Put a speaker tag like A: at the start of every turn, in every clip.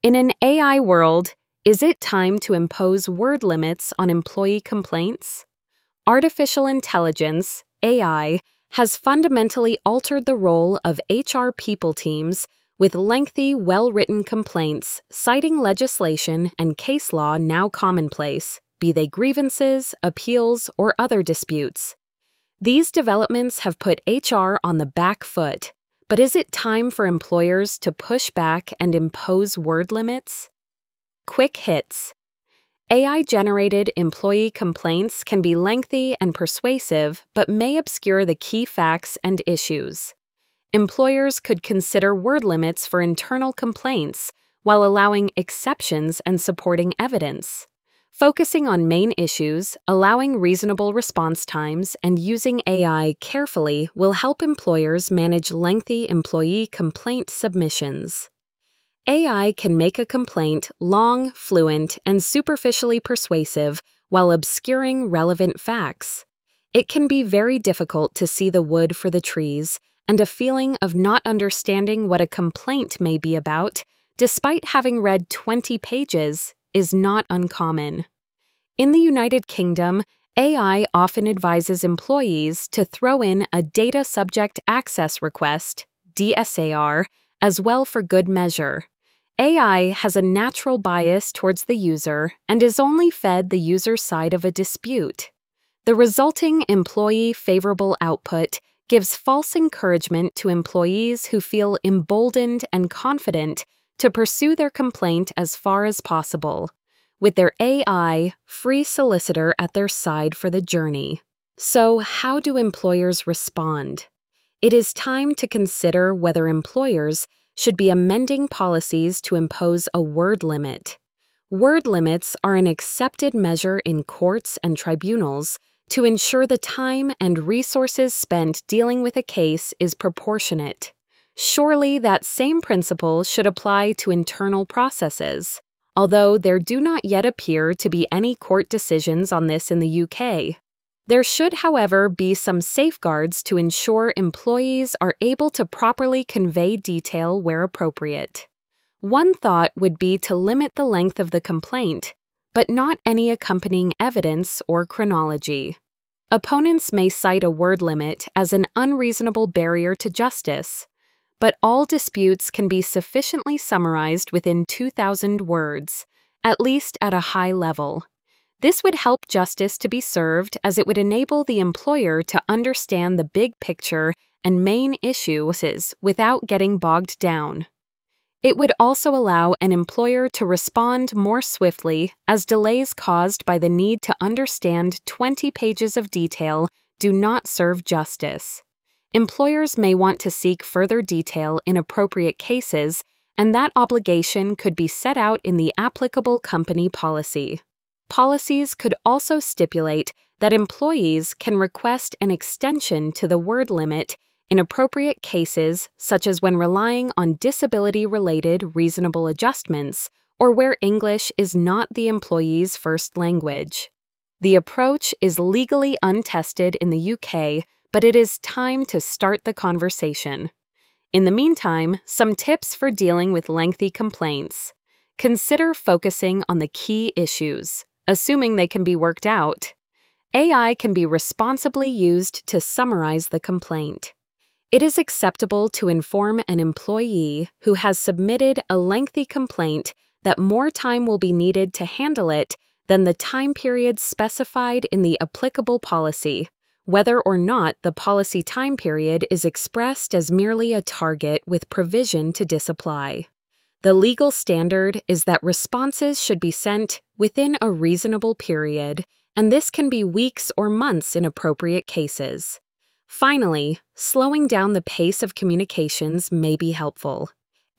A: In an AI world, is it time to impose word limits on employee complaints? Artificial intelligence, AI, has fundamentally altered the role of HR people teams with lengthy, well-written complaints citing legislation and case law now commonplace, be they grievances, appeals, or other disputes. These developments have put HR on the back foot, but is it time for employers to push back and impose word limits? Quick hits. AI-generated employee complaints can be lengthy and persuasive, but may obscure the key facts and issues. Employers could consider word limits for internal complaints while allowing exceptions and supporting evidence. Focusing on main issues, allowing reasonable response times, and using AI carefully will help employers manage lengthy employee complaint submissions. AI can make a complaint long, fluent, and superficially persuasive while obscuring relevant facts. It can be very difficult to see the wood for the trees, and a feeling of not understanding what a complaint may be about, despite having read 20 pages, is not uncommon. In the United Kingdom, AI often advises employees to throw in a Data Subject Access Request, DSAR, as well for good measure. AI has a natural bias towards the user and is only fed the user's side of a dispute. The resulting employee-favorable output gives false encouragement to employees who feel emboldened and confident to pursue their complaint as far as possible, with their AI free solicitor at their side for the journey. So, how do employers respond? It is time to consider whether employers should be amending policies to impose a word limit. Word limits are an accepted measure in courts and tribunals to ensure the time and resources spent dealing with a case is proportionate. Surely that same principle should apply to internal processes, although there do not yet appear to be any court decisions on this in the UK. There should, however, be some safeguards to ensure employees are able to properly convey detail where appropriate. One thought would be to limit the length of the complaint, but not any accompanying evidence or chronology. Opponents may cite a word limit as an unreasonable barrier to justice, but all disputes can be sufficiently summarized within 2,000 words, at least at a high level. This would help justice to be served as it would enable the employer to understand the big picture and main issues without getting bogged down. It would also allow an employer to respond more swiftly as delays caused by the need to understand 20 pages of detail do not serve justice. Employers may want to seek further detail in appropriate cases, and that obligation could be set out in the applicable company policy. Policies could also stipulate that employees can request an extension to the word limit in appropriate cases, such as when relying on disability-related reasonable adjustments or where English is not the employee's first language. The approach is legally untested in the UK, but it is time to start the conversation. In the meantime, some tips for dealing with lengthy complaints. Consider focusing on the key issues, assuming they can be worked out. AI can be responsibly used to summarize the complaint. It is acceptable to inform an employee who has submitted a lengthy complaint that more time will be needed to handle it than the time period specified in the applicable policy, whether or not the policy time period is expressed as merely a target with provision to disapply. The legal standard is that responses should be sent within a reasonable period, and this can be weeks or months in appropriate cases. Finally, slowing down the pace of communications may be helpful.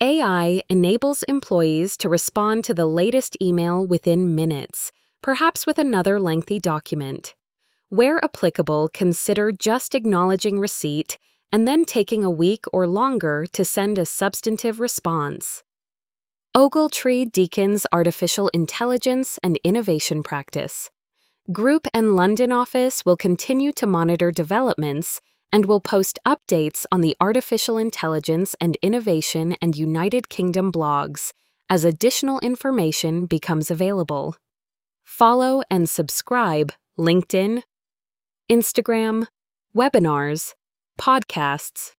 A: AI enables employees to respond to the latest email within minutes, perhaps with another lengthy document. Where applicable, consider just acknowledging receipt and then taking a week or longer to send a substantive response. Ogletree Deakin's Artificial Intelligence and Innovation Practice. Group and London office will continue to monitor developments and will post updates on the Artificial Intelligence and Innovation and United Kingdom blogs as additional information becomes available. Follow and subscribe LinkedIn, Instagram, webinars, podcasts,